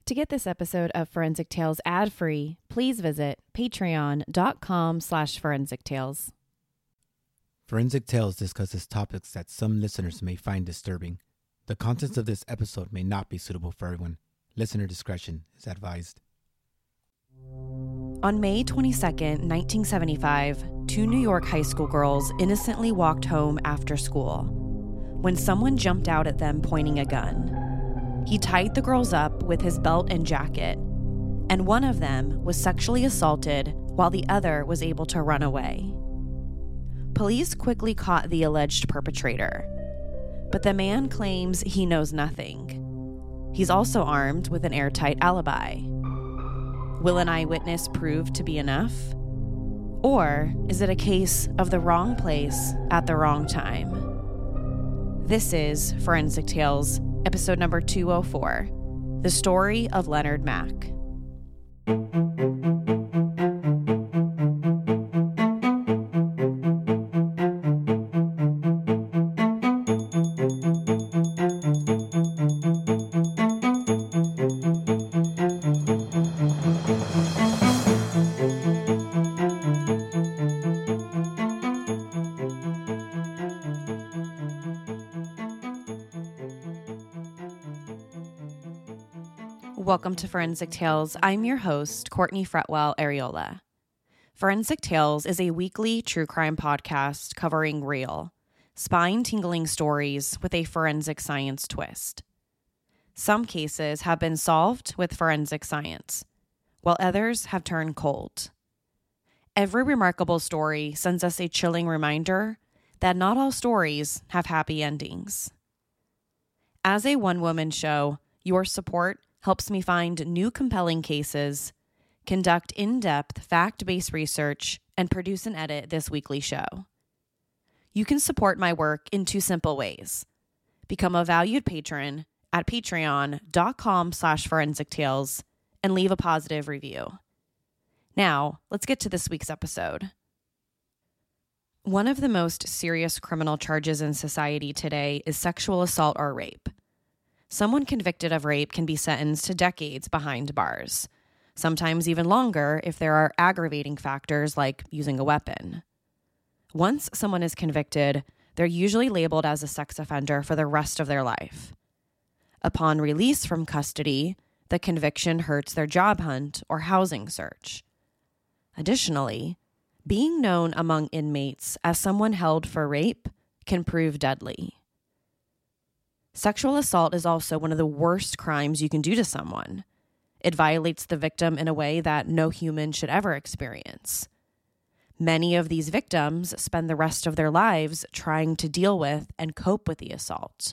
To get this episode of Forensic Tales ad-free, please visit patreon.com/Forensic Tales. Forensic Tales discusses topics that some listeners may find disturbing. The contents of this episode may not be suitable for everyone. Listener discretion is advised. On May 22nd, 1975, two New York high school girls innocently walked home after school when someone jumped out at them pointing a gun. He tied the girls up with his belt and jacket, and one of them was sexually assaulted while the other was able to run away. Police quickly caught the alleged perpetrator, but the man claims he knows nothing. He's also armed with an airtight alibi. Will an eyewitness prove to be enough? Or is it a case of the wrong place at the wrong time? This is Forensic Tales, episode number 204, The Story of Leonard Mack. Welcome to Forensic Tales. I'm your host, Courtney Fretwell Areola. Forensic Tales is a weekly true crime podcast covering real, spine-tingling stories with a forensic science twist. Some cases have been solved with forensic science, while others have turned cold. Every remarkable story sends us a chilling reminder that not all stories have happy endings. As a one-woman show, your support helps me find new compelling cases, conduct in-depth fact-based research, and produce and edit this weekly show. You can support my work in two simple ways. Become a valued patron at patreon.com/Forensic Tales and leave a positive review. Now, let's get to this week's episode. One of the most serious criminal charges in society today is sexual assault or rape. Someone convicted of rape can be sentenced to decades behind bars, sometimes even longer if there are aggravating factors like using a weapon. Once someone is convicted, they're usually labeled as a sex offender for the rest of their life. Upon release from custody, the conviction hurts their job hunt or housing search. Additionally, being known among inmates as someone held for rape can prove deadly. Sexual assault is also one of the worst crimes you can do to someone. It violates the victim in a way that no human should ever experience. Many of these victims spend the rest of their lives trying to deal with and cope with the assault.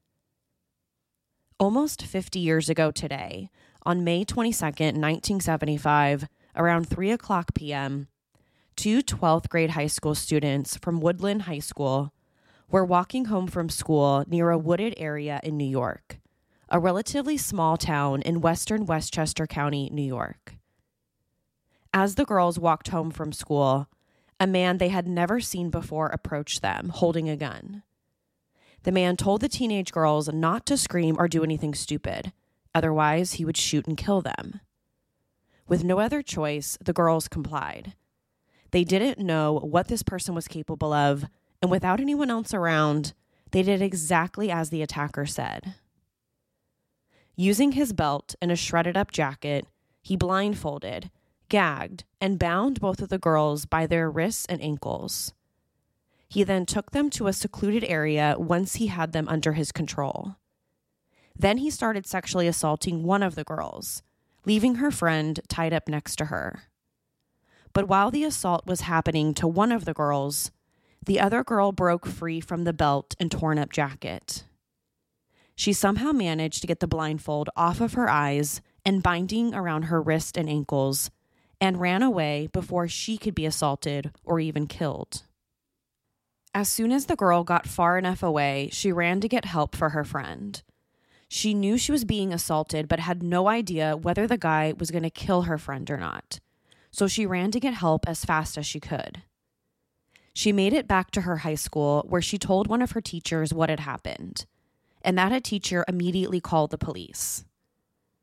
Almost 50 years ago today, on May 22nd, 1975, around 3:00 p.m., two 12th grade high school students from Woodland High School were walking home from school near a wooded area in New York, a relatively small town in western Westchester County, New York. As the girls walked home from school, a man they had never seen before approached them, holding a gun. The man told the teenage girls not to scream or do anything stupid, otherwise he would shoot and kill them. With no other choice, the girls complied. They didn't know what this person was capable of, and without anyone else around, they did exactly as the attacker said. Using his belt and a shredded-up jacket, he blindfolded, gagged, and bound both of the girls by their wrists and ankles. He then took them to a secluded area once he had them under his control. Then he started sexually assaulting one of the girls, leaving her friend tied up next to her. But while the assault was happening to one of the girls, the other girl broke free from the belt and torn-up jacket. She somehow managed to get the blindfold off of her eyes and binding around her wrist and ankles, and ran away before she could be assaulted or even killed. As soon as the girl got far enough away, she ran to get help for her friend. She knew she was being assaulted, but had no idea whether the guy was going to kill her friend or not, so she ran to get help as fast as she could. She made it back to her high school, where she told one of her teachers what had happened, and that a teacher immediately called the police.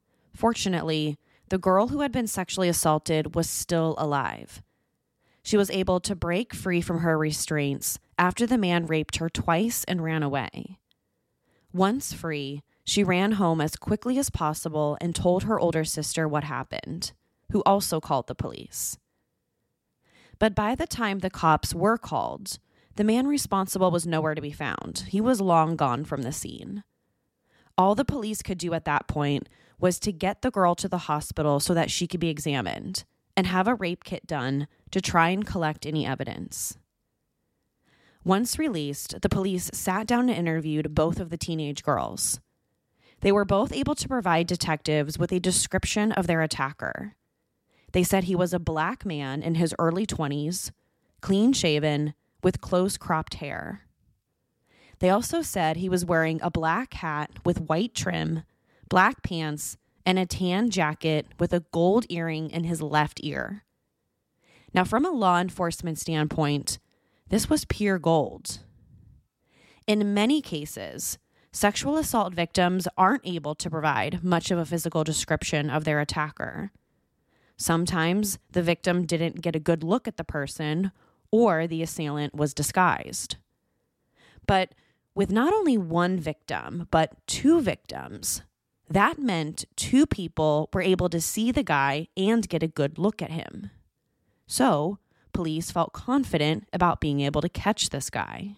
Fortunately, the girl who had been sexually assaulted was still alive. She was able to break free from her restraints after the man raped her twice and ran away. Once free, she ran home as quickly as possible and told her older sister what happened, who also called the police. But by the time the cops were called, the man responsible was nowhere to be found. He was long gone from the scene. All the police could do at that point was to get the girl to the hospital so that she could be examined and have a rape kit done to try and collect any evidence. Once released, the police sat down and interviewed both of the teenage girls. They were both able to provide detectives with a description of their attacker. They said he was a black man in his early 20s, clean-shaven, with close-cropped hair. They also said he was wearing a black hat with white trim, black pants, and a tan jacket with a gold earring in his left ear. Now, from a law enforcement standpoint, this was pure gold. In many cases, sexual assault victims aren't able to provide much of a physical description of their attacker. Sometimes the victim didn't get a good look at the person, or the assailant was disguised. But with not only one victim, but two victims, that meant two people were able to see the guy and get a good look at him. So, police felt confident about being able to catch this guy.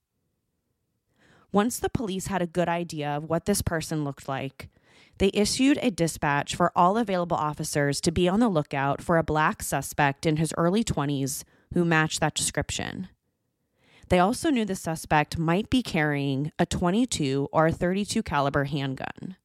Once the police had a good idea of what this person looked like, they issued a dispatch for all available officers to be on the lookout for a black suspect in his early 20s who matched that description. They also knew the suspect might be carrying a .22 or a .32 caliber handgun.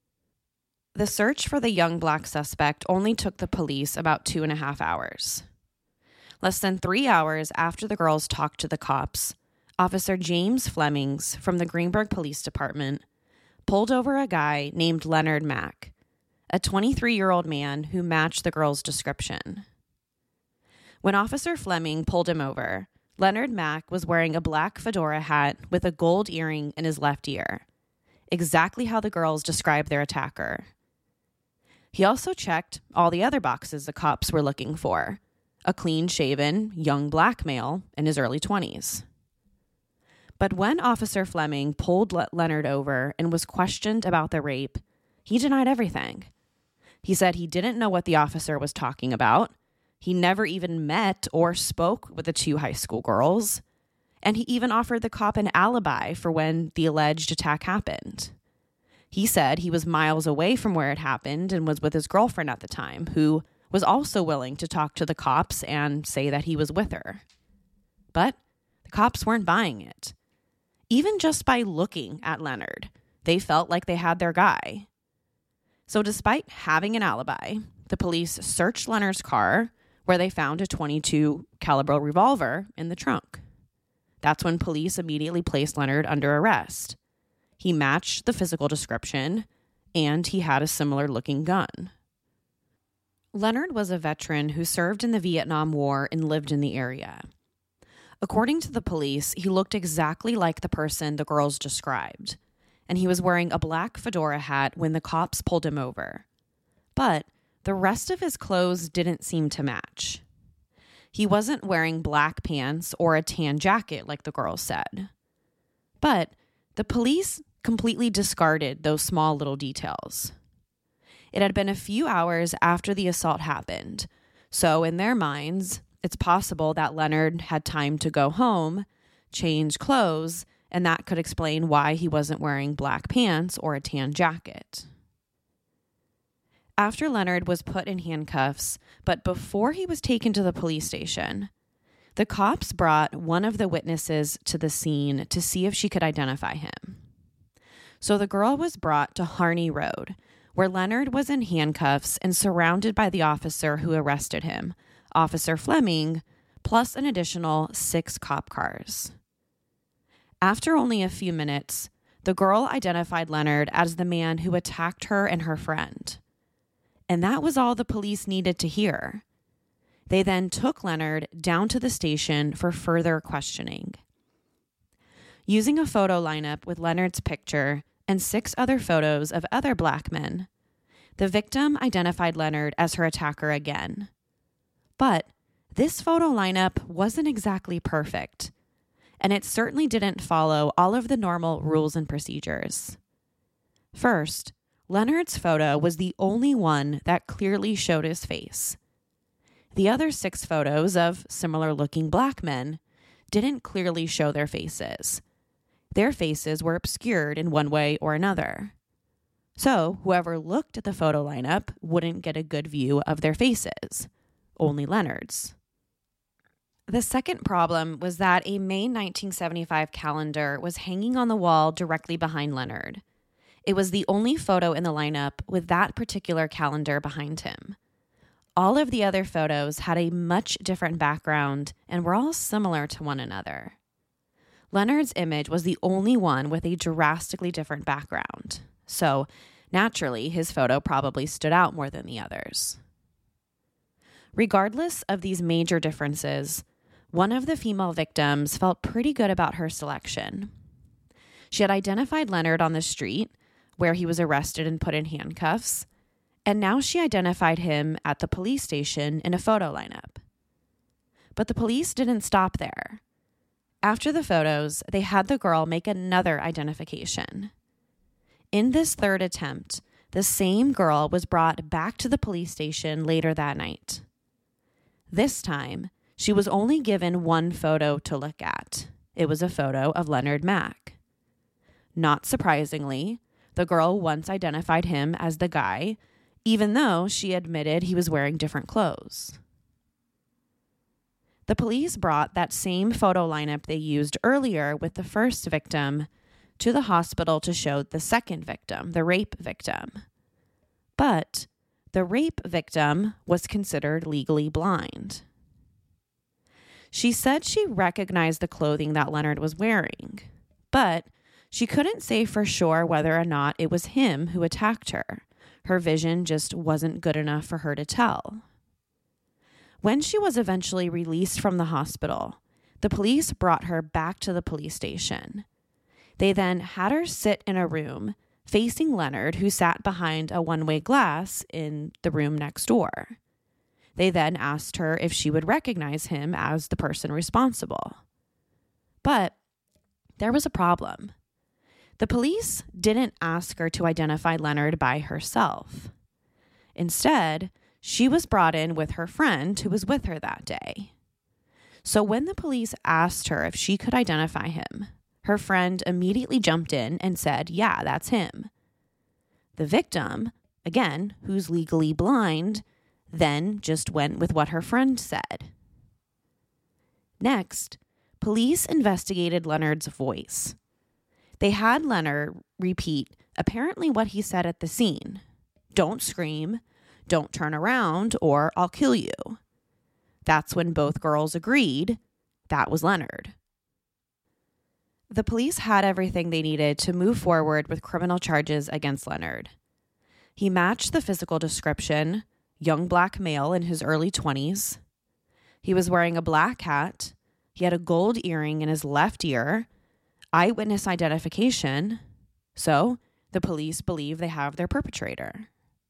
The search for the young black suspect only took the police about 2.5 hours. Less than 3 hours after the girls talked to the cops, Officer James Flemings from the Greenburgh Police Department pulled over a guy named Leonard Mack, a 23-year-old man who matched the girl's description. When Officer Fleming pulled him over, Leonard Mack was wearing a black fedora hat with a gold earring in his left ear, exactly how the girls described their attacker. He also checked all the other boxes the cops were looking for: a clean-shaven, young black male in his early 20s. But when Officer Fleming pulled Leonard over and was questioned about the rape, he denied everything. He said he didn't know what the officer was talking about. He never even met or spoke with the two high school girls. And he even offered the cop an alibi for when the alleged attack happened. He said he was miles away from where it happened and was with his girlfriend at the time, who was also willing to talk to the cops and say that he was with her. But the cops weren't buying it. Even just by looking at Leonard, they felt like they had their guy. So despite having an alibi, the police searched Leonard's car, where they found a .22 caliber revolver in the trunk. That's when police immediately placed Leonard under arrest. He matched the physical description, and he had a similar-looking gun. Leonard was a veteran who served in the Vietnam War and lived in the area. According to the police, he looked exactly like the person the girls described, and he was wearing a black fedora hat when the cops pulled him over. But the rest of his clothes didn't seem to match. He wasn't wearing black pants or a tan jacket like the girls said. But the police completely discarded those small little details. It had been a few hours after the assault happened, so in their minds, it's possible that Leonard had time to go home, change clothes, and that could explain why he wasn't wearing black pants or a tan jacket. After Leonard was put in handcuffs, but before he was taken to the police station, the cops brought one of the witnesses to the scene to see if she could identify him. So the girl was brought to Harney Road, where Leonard was in handcuffs and surrounded by the officer who arrested him, Officer Fleming, plus an additional 6 cop cars. After only a few minutes, the girl identified Leonard as the man who attacked her and her friend. And that was all the police needed to hear. They then took Leonard down to the station for further questioning. Using a photo lineup with Leonard's picture and 6 other photos of other black men, The victim identified Leonard as her attacker again. But this photo lineup wasn't exactly perfect, and it certainly didn't follow all of the normal rules and procedures. First, Leonard's photo was the only one that clearly showed his face. The other 6 photos of similar-looking black men didn't clearly show their faces. Their faces were obscured in one way or another. So whoever looked at the photo lineup wouldn't get a good view of their faces, only Leonard's. The second problem was that a May 1975 calendar was hanging on the wall directly behind Leonard. It was the only photo in the lineup with that particular calendar behind him. All of the other photos had a much different background and were all similar to one another. Leonard's image was the only one with a drastically different background, so naturally his photo probably stood out more than the others. Regardless of these major differences, one of the female victims felt pretty good about her selection. She had identified Leonard on the street, where he was arrested and put in handcuffs, and now she identified him at the police station in a photo lineup. But the police didn't stop there. After the photos, they had the girl make another identification. In this third attempt, the same girl was brought back to the police station later that night. This time, she was only given one photo to look at. It was a photo of Leonard Mack. Not surprisingly, the girl once identified him as the guy, even though she admitted he was wearing different clothes. The police brought that same photo lineup they used earlier with the first victim to the hospital to show the second victim, the rape victim. But the rape victim was considered legally blind. She said she recognized the clothing that Leonard was wearing, but she couldn't say for sure whether or not it was him who attacked her. Her vision just wasn't good enough for her to tell. When she was eventually released from the hospital, the police brought her back to the police station. They then had her sit in a room facing Leonard, who sat behind a one-way glass in the room next door. They then asked her if she would recognize him as the person responsible. But there was a problem. The police didn't ask her to identify Leonard by herself. Instead, she was brought in with her friend who was with her that day. So when the police asked her if she could identify him, her friend immediately jumped in and said, "Yeah, that's him." The victim, again, who's legally blind, then just went with what her friend said. Next, police investigated Leonard's voice. They had Leonard repeat apparently what he said at the scene. "Don't scream, don't turn around, or I'll kill you." That's when both girls agreed that was Leonard. The police had everything they needed to move forward with criminal charges against Leonard. He matched the physical description, young black male in his early 20s. He was wearing a black hat. He had a gold earring in his left ear. Eyewitness identification. So the police believe they have their perpetrator.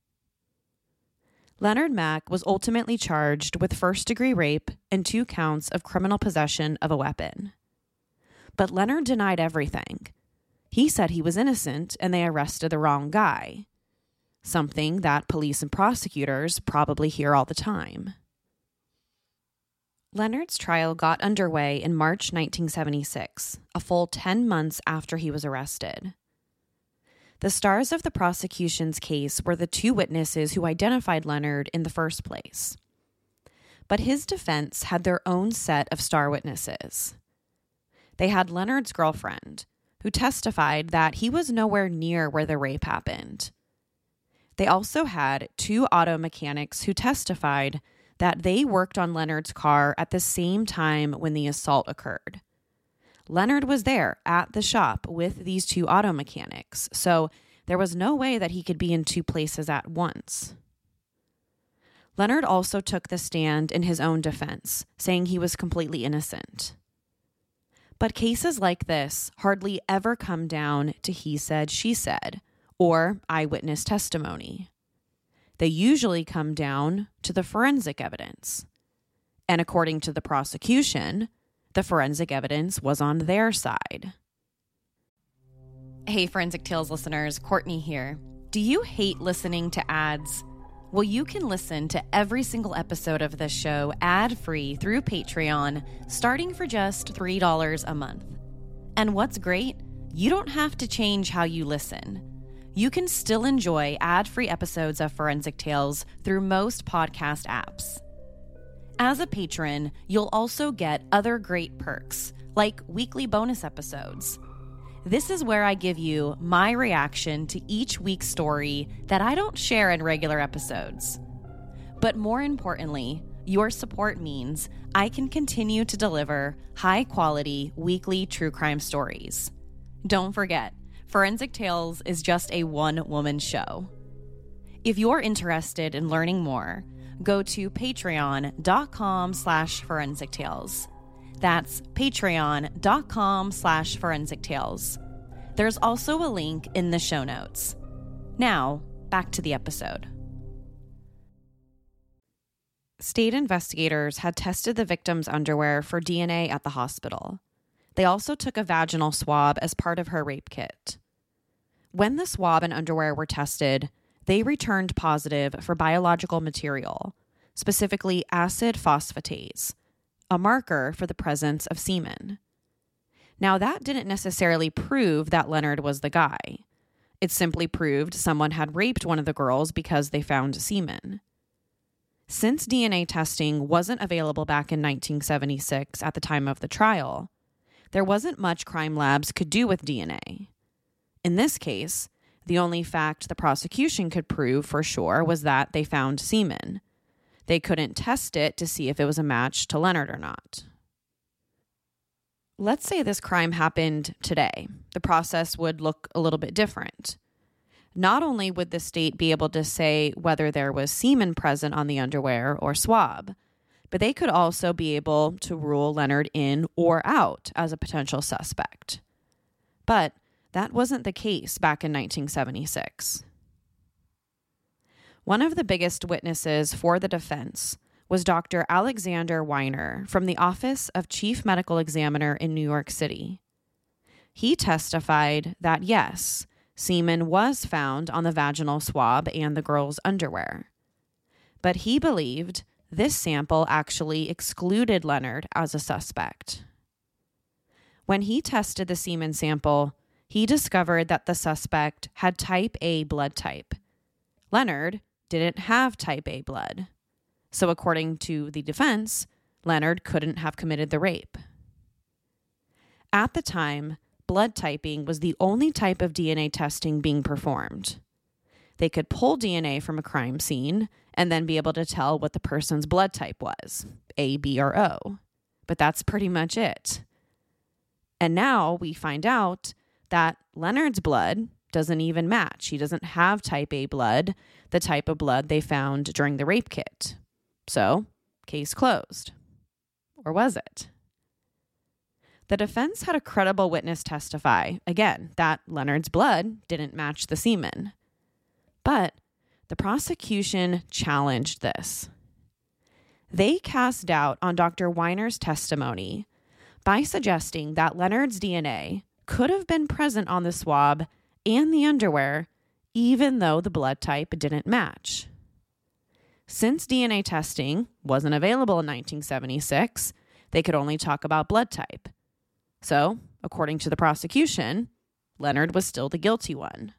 Leonard Mack was ultimately charged with first-degree rape and 2 counts of criminal possession of a weapon. But Leonard denied everything. He said he was innocent and they arrested the wrong guy. Something that police and prosecutors probably hear all the time. Leonard's trial got underway in March 1976, a full 10 months after he was arrested. The stars of the prosecution's case were the 2 witnesses who identified Leonard in the first place. But his defense had their own set of star witnesses. They had Leonard's girlfriend, who testified that he was nowhere near where the rape happened. They also had 2 auto mechanics who testified that they worked on Leonard's car at the same time when the assault occurred. Leonard was there at the shop with these 2 auto mechanics, so there was no way that he could be in 2 places at once. Leonard also took the stand in his own defense, saying he was completely innocent. But cases like this hardly ever come down to he said, she said, or eyewitness testimony. they usually come down to the forensic evidence. And according to the prosecution, the forensic evidence was on their side. Hey, Forensic Tales listeners, Courtney here. Do you hate listening to ads? Well, you can listen to every single episode of this show ad-free through Patreon, starting for just $3 a month. And what's great? You don't have to change how you listen. You can still enjoy ad-free episodes of Forensic Tales through most podcast apps. As a patron, you'll also get other great perks, like weekly bonus episodes. This is where I give you my reaction to each week's story that I don't share in regular episodes. But more importantly, your support means I can continue to deliver high-quality weekly true crime stories. Don't forget, Forensic Tales is just a one-woman show. If you're interested in learning more, go to patreon.com/Forensic Tales. That's patreon.com/Forensic Tales. There's also a link in the show notes. Now, back to the episode. State investigators had tested the victim's underwear for DNA at the hospital. They also took a vaginal swab as part of her rape kit. When the swab and underwear were tested, they returned positive for biological material, specifically acid phosphatase, a marker for the presence of semen. Now, that didn't necessarily prove that Leonard was the guy. It simply proved someone had raped one of the girls because they found semen. Since DNA testing wasn't available back in 1976 at the time of the trial, there wasn't much crime labs could do with DNA. In this case, the only fact the prosecution could prove for sure was that they found semen. They couldn't test it to see if it was a match to Leonard or not. Let's say this crime happened today. The process would look a little bit different. Not only would the state be able to say whether there was semen present on the underwear or swab, but they could also be able to rule Leonard in or out as a potential suspect. But that wasn't the case back in 1976. One of the biggest witnesses for the defense was Dr. Alexander Weiner from the Office of Chief Medical Examiner in New York City. He testified that yes, semen was found on the vaginal swab and the girl's underwear. But he believed this sample actually excluded Leonard as a suspect. When he tested the semen sample, he discovered that the suspect had type A blood type. Leonard didn't have type A blood. So according to the defense, Leonard couldn't have committed the rape. At the time, blood typing was the only type of DNA testing being performed. They could pull DNA from a crime scene and then be able to tell what the person's blood type was, A, B, or O. But that's pretty much it. And now we find out that Leonard's blood doesn't even match. He doesn't have type A blood, the type of blood they found during the rape kit. So, case closed. Or was it? The defense had a credible witness testify, again, that Leonard's blood didn't match the semen. But the prosecution challenged this. They cast doubt on Dr. Weiner's testimony by suggesting that Leonard's DNA could have been present on the swab and the underwear, even though the blood type didn't match. Since DNA testing wasn't available in 1976, they could only talk about blood type. So, according to the prosecution, Leonard was still the guilty one.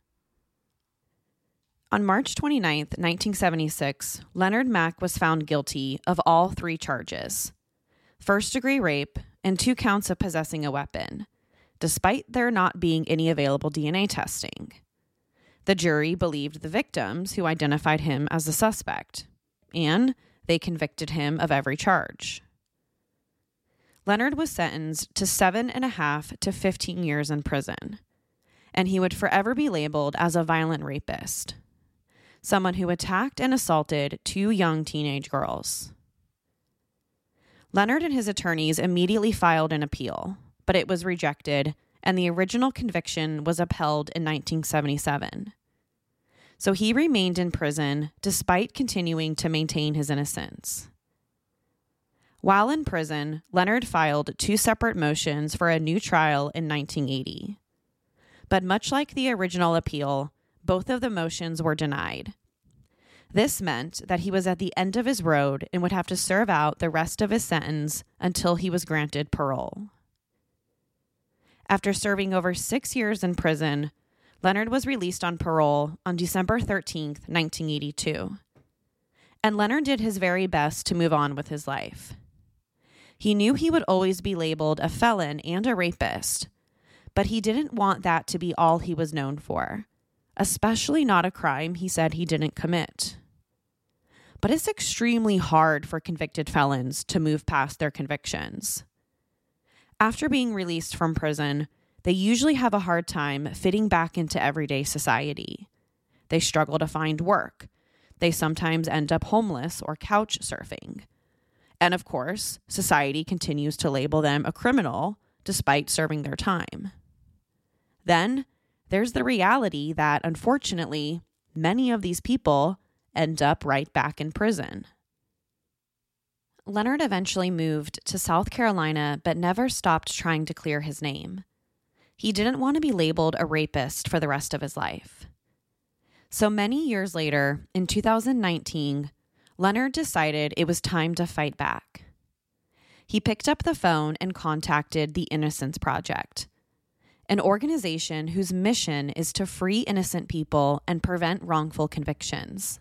On March 29, 1976, Leonard Mack was found guilty of all 3 charges: first-degree rape and 2 counts of possessing a weapon, despite there not being any available DNA testing. The jury believed the victims who identified him as the suspect, and they convicted him of every charge. Leonard was sentenced to 7.5 to 15 years in prison, and he would forever be labeled as a violent rapist, someone who attacked and assaulted 2 young teenage girls. Leonard and his attorneys immediately filed an appeal, but it was rejected, and the original conviction was upheld in 1977. So he remained in prison despite continuing to maintain his innocence. While in prison, Leonard filed 2 separate motions for a new trial in 1980. But much like the original appeal, both of the motions were denied. This meant that he was at the end of his road and would have to serve out the rest of his sentence until he was granted parole. After serving over 6 years in prison, Leonard was released on parole on December 13th, 1982. And Leonard did his very best to move on with his life. He knew he would always be labeled a felon and a rapist, but he didn't want that to be all he was known for, especially not a crime he said he didn't commit. But it's extremely hard for convicted felons to move past their convictions. After being released from prison, they usually have a hard time fitting back into everyday society. They struggle to find work. They sometimes end up homeless or couch surfing. And of course, society continues to label them a criminal despite serving their time. Then there's the reality that, unfortunately, many of these people end up right back in prison. Leonard eventually moved to South Carolina, but never stopped trying to clear his name. He didn't want to be labeled a rapist for the rest of his life. So many years later, in 2019, Leonard decided it was time to fight back. He picked up the phone and contacted the Innocence Project, an organization whose mission is to free innocent people and prevent wrongful convictions.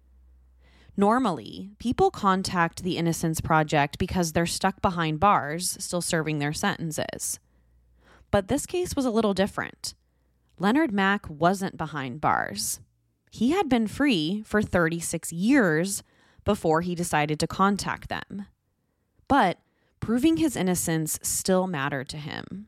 Normally, people contact the Innocence Project because they're stuck behind bars, still serving their sentences. But this case was a little different. Leonard Mack wasn't behind bars. He had been free for 36 years before he decided to contact them. But proving his innocence still mattered to him.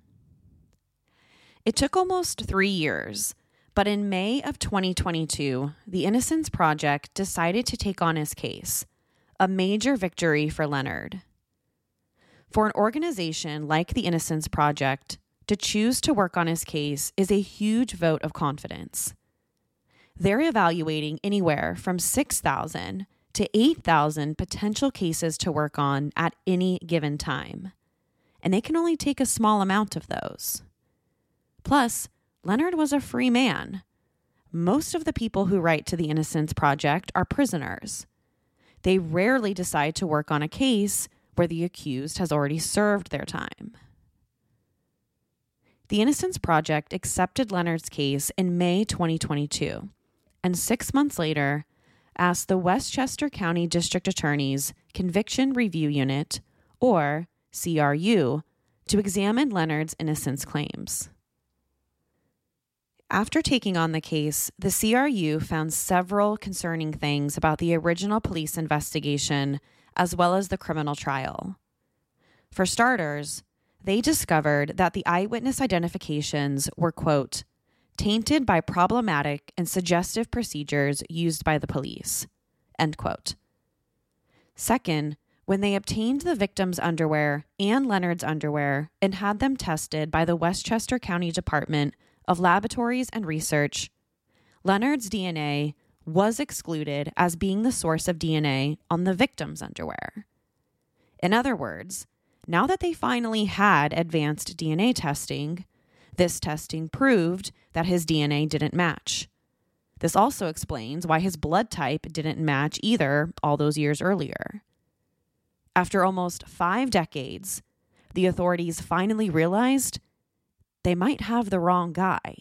It took almost 3 years, but in May of 2022, the Innocence Project decided to take on his case, a major victory for Leonard. For an organization like the Innocence Project, to choose to work on his case is a huge vote of confidence. They're evaluating anywhere from 6,000 to 8,000 potential cases to work on at any given time, and they can only take a small amount of those. Plus, Leonard was a free man. Most of the people who write to the Innocence Project are prisoners. They rarely decide to work on a case where the accused has already served their time. The Innocence Project accepted Leonard's case in May 2022, and 6 months later, asked the Westchester County District Attorney's Conviction Review Unit, or CRU, to examine Leonard's innocence claims. After taking on the case, the CRU found several concerning things about the original police investigation as well as the criminal trial. For starters, they discovered that the eyewitness identifications were, quote, tainted by problematic and suggestive procedures used by the police, end quote. Second, when they obtained the victim's underwear and Leonard's underwear and had them tested by the Westchester County Department of Laboratories and Research, Leonard's DNA was excluded as being the source of DNA on the victim's underwear. In other words, now that they finally had advanced DNA testing, this testing proved that his DNA didn't match. This also explains why his blood type didn't match either all those years earlier. After almost 5 decades, the authorities finally realized they might have the wrong guy.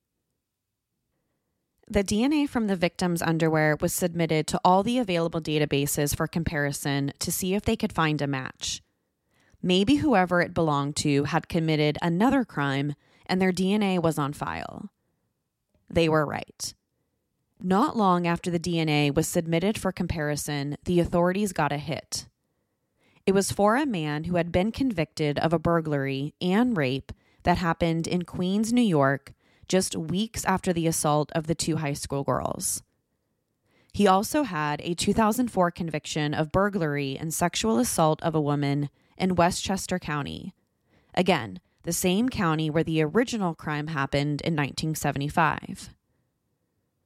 The DNA from the victim's underwear was submitted to all the available databases for comparison to see if they could find a match. Maybe whoever it belonged to had committed another crime and their DNA was on file. They were right. Not long after the DNA was submitted for comparison, the authorities got a hit. It was for a man who had been convicted of a burglary and rape that happened in Queens, New York, just weeks after the assault of the 2 high school girls. He also had a 2004 conviction of burglary and sexual assault of a woman in Westchester County. Again, the same county where the original crime happened in 1975.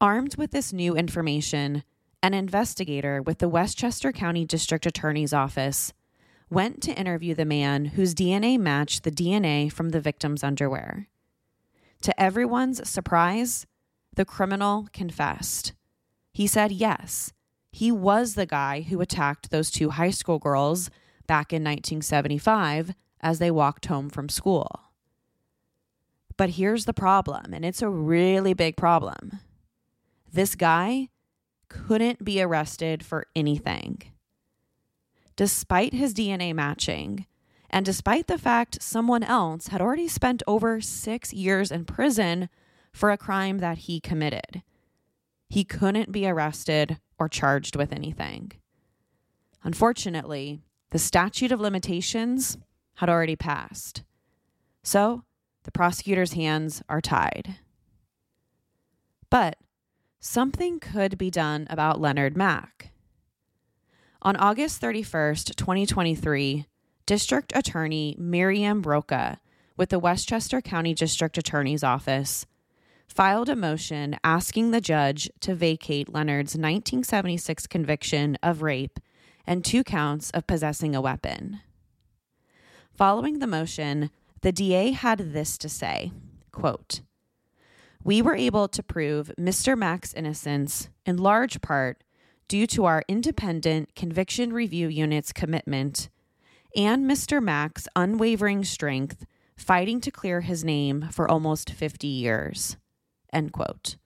Armed with this new information, an investigator with the Westchester County District Attorney's Office went to interview the man whose DNA matched the DNA from the victim's underwear. To everyone's surprise, the criminal confessed. He said yes, he was the guy who attacked those two high school girls back in 1975 as they walked home from school. But here's the problem, and it's a really big problem. This guy couldn't be arrested for anything. Despite his DNA matching, and despite the fact someone else had already spent over 6 years in prison for a crime that he committed, he couldn't be arrested or charged with anything. Unfortunately, the statute of limitations had already passed. So, the prosecutor's hands are tied. But something could be done about Leonard Mack. On August 31st, 2023, District Attorney Miriam Roca with the Westchester County District Attorney's Office filed a motion asking the judge to vacate Leonard's 1976 conviction of rape and 2 counts of possessing a weapon. Following the motion, the DA had this to say, quote, "We were able to prove Mr. Mack's innocence in large part due to our independent conviction review unit's commitment and Mr. Mack's unwavering strength fighting to clear his name for almost 50 years." End quote.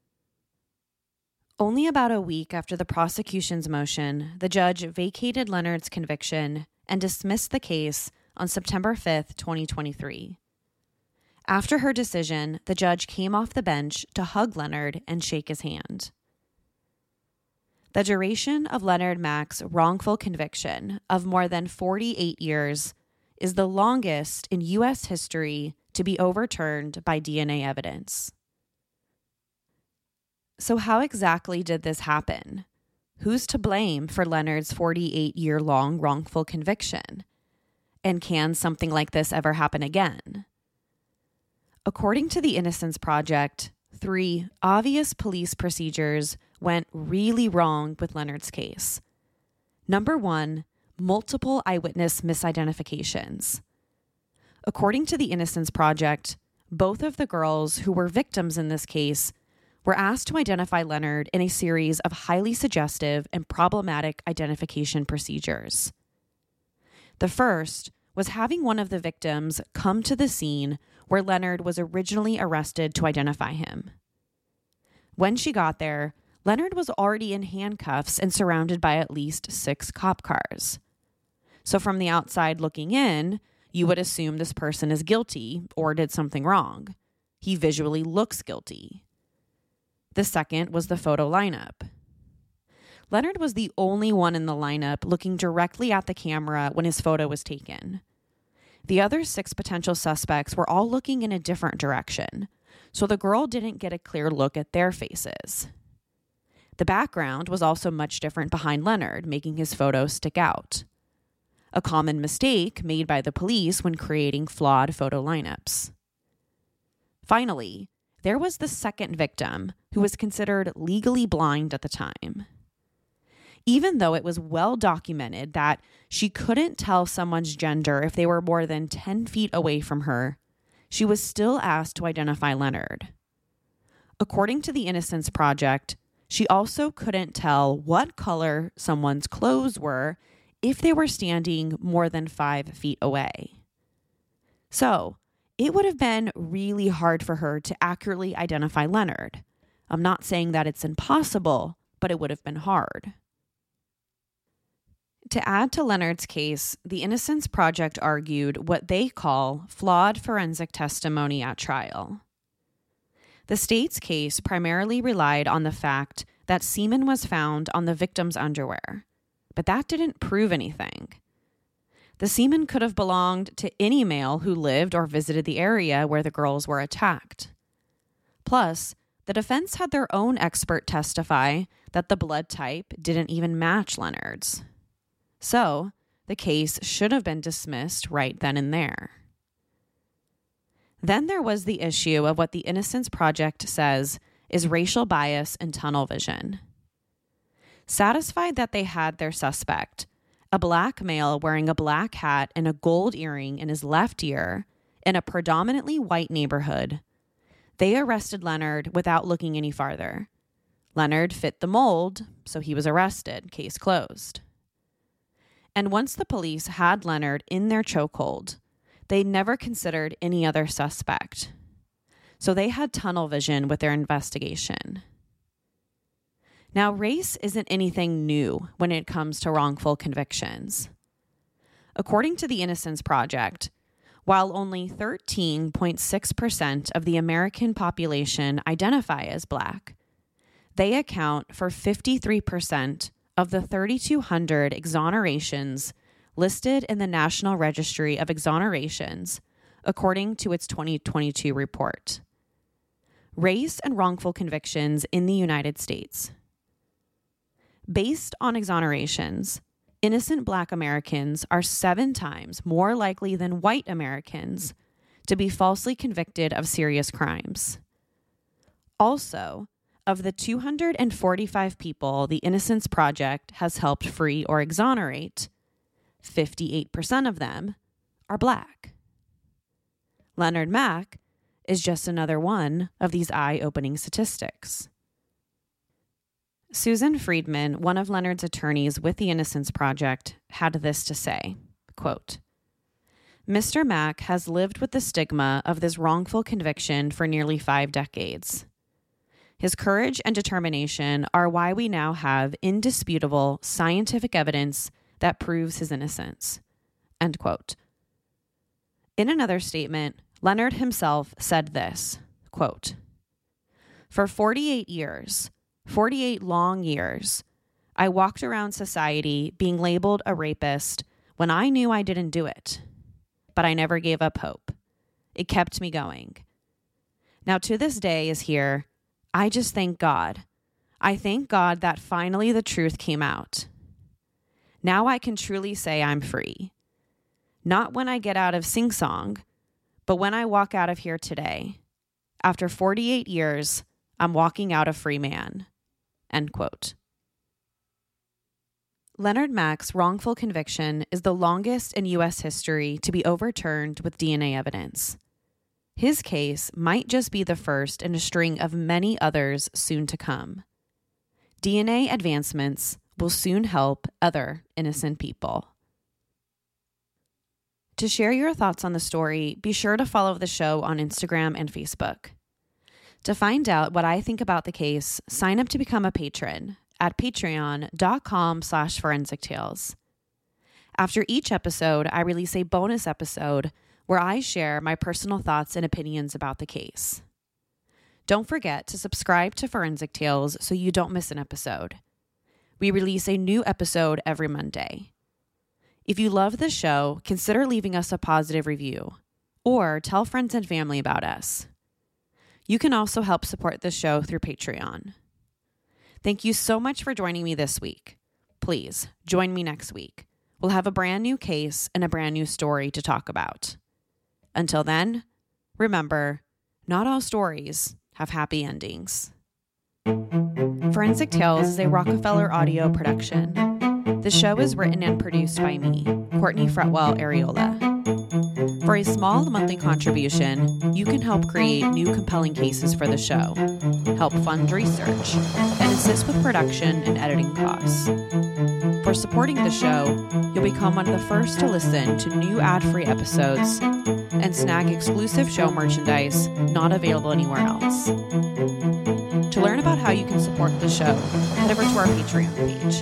Only about a week after the prosecution's motion, the judge vacated Leonard's conviction and dismissed the case on September 5th, 2023. After her decision, the judge came off the bench to hug Leonard and shake his hand. The duration of Leonard Mack's wrongful conviction of more than 48 years is the longest in U.S. history to be overturned by DNA evidence. So how exactly did this happen? Who's to blame for Leonard's 48-year-long wrongful conviction? And can something like this ever happen again? According to the Innocence Project, 3 obvious police procedures went really wrong with Leonard's case. Number 1, multiple eyewitness misidentifications. According to the Innocence Project, both of the girls who were victims in this case were asked to identify Leonard in a series of highly suggestive and problematic identification procedures. The first was having one of the victims come to the scene where Leonard was originally arrested to identify him. When she got there, Leonard was already in handcuffs and surrounded by at least 6 cop cars. So from the outside looking in, you would assume this person is guilty or did something wrong. He visually looks guilty. The second was the photo lineup. Leonard was the only one in the lineup looking directly at the camera when his photo was taken. The other 6 potential suspects were all looking in a different direction, so the girl didn't get a clear look at their faces. The background was also much different behind Leonard, making his photo stick out. A common mistake made by the police when creating flawed photo lineups. Finally, there was the second victim, who was considered legally blind at the time. Even though it was well documented that she couldn't tell someone's gender if they were more than 10 feet away from her, she was still asked to identify Leonard. According to the Innocence Project, she also couldn't tell what color someone's clothes were if they were standing more than 5 feet away. So, it would have been really hard for her to accurately identify Leonard. I'm not saying that it's impossible, but it would have been hard. To add to Leonard's case, the Innocence Project argued what they call flawed forensic testimony at trial. The state's case primarily relied on the fact that semen was found on the victim's underwear, but that didn't prove anything. The semen could have belonged to any male who lived or visited the area where the girls were attacked. Plus, the defense had their own expert testify that the blood type didn't even match Leonard's. So, the case should have been dismissed right then and there. Then there was the issue of what the Innocence Project says is racial bias and tunnel vision. Satisfied that they had their suspect, a black male wearing a black hat and a gold earring in his left ear in a predominantly white neighborhood, they arrested Leonard without looking any farther. Leonard fit the mold, so he was arrested, case closed. And once the police had Leonard in their chokehold, they never considered any other suspect. So they had tunnel vision with their investigation. Now, race isn't anything new when it comes to wrongful convictions. According to the Innocence Project, while only 13.6% of the American population identify as Black, they account for 53% of the 3,200 exonerations listed in the National Registry of Exonerations, according to its 2022 report. Race and wrongful convictions in the United States. Based on exonerations, innocent Black Americans are 7 times more likely than white Americans to be falsely convicted of serious crimes. Also, of the 245 people the Innocence Project has helped free or exonerate, 58% of them are Black. Leonard Mack is just another one of these eye-opening statistics. Susan Friedman, one of Leonard's attorneys with the Innocence Project, had this to say, quote, "Mr. Mack has lived with the stigma of this wrongful conviction for nearly 5 decades. His courage and determination are why we now have indisputable scientific evidence that proves his innocence." End quote. In another statement, Leonard himself said this, quote, "For 48 years, 48 long years, I walked around society being labeled a rapist when I knew I didn't do it. But I never gave up hope. It kept me going. Now to this day is here, I just thank God. I thank God that finally the truth came out. Now I can truly say I'm free. Not when I get out of Sing Song, but when I walk out of here today. After 48 years, I'm walking out a free man." End quote. Leonard Mack's wrongful conviction is the longest in U.S. history to be overturned with DNA evidence. His case might just be the first in a string of many others soon to come. DNA advancements will soon help other innocent people. To share your thoughts on the story, be sure to follow the show on Instagram and Facebook. To find out what I think about the case, sign up to become a patron at patreon.com/forensictales. After each episode, I release a bonus episode where I share my personal thoughts and opinions about the case. Don't forget to subscribe to Forensic Tales so you don't miss an episode. We release a new episode every Monday. If you love the show, consider leaving us a positive review or tell friends and family about us. You can also help support the show through Patreon. Thank you so much for joining me this week. Please join me next week. We'll have a brand new case and a brand new story to talk about. Until then, remember, not all stories have happy endings. Forensic Tales is a Rockefeller audio production. The show is written and produced by me, Courtney Fretwell Areola. For a small monthly contribution, you can help create new compelling cases for the show, help fund research, and assist with production and editing costs. For supporting the show, you'll become one of the first to listen to new ad-free episodes and snag exclusive show merchandise not available anywhere else. To learn about how you can support the show, head over to our Patreon page,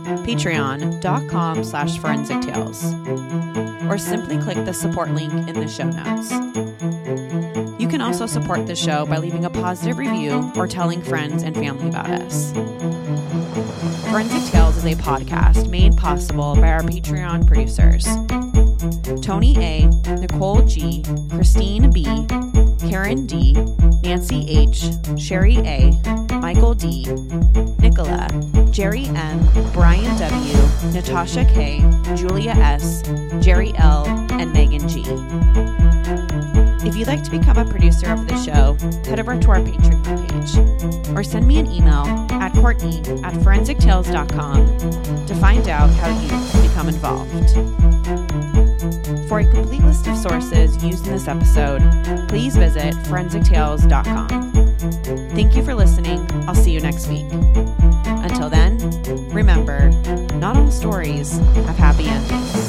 patreon.com/forensictales, or simply click the support link in the show notes. You can also support the show by leaving a positive review or telling friends and family about us. Forensic Tales is a podcast made possible by our Patreon producers: Tony A., Nicole G., Christine B., Karen D., Nancy H., Sherry A., Michael D., Nicola, Jerry M., Brian W., Natasha K., Julia S., Jerry L., and Megan G. If you'd like to become a producer of the show, head over to our Patreon page or send me an email at Courtney@forensictales.com to find out how you can become involved. For a complete list of sources used in this episode, please visit forensictales.com. Thank you for listening. I'll see you next week. Until then, remember, not all stories have happy endings.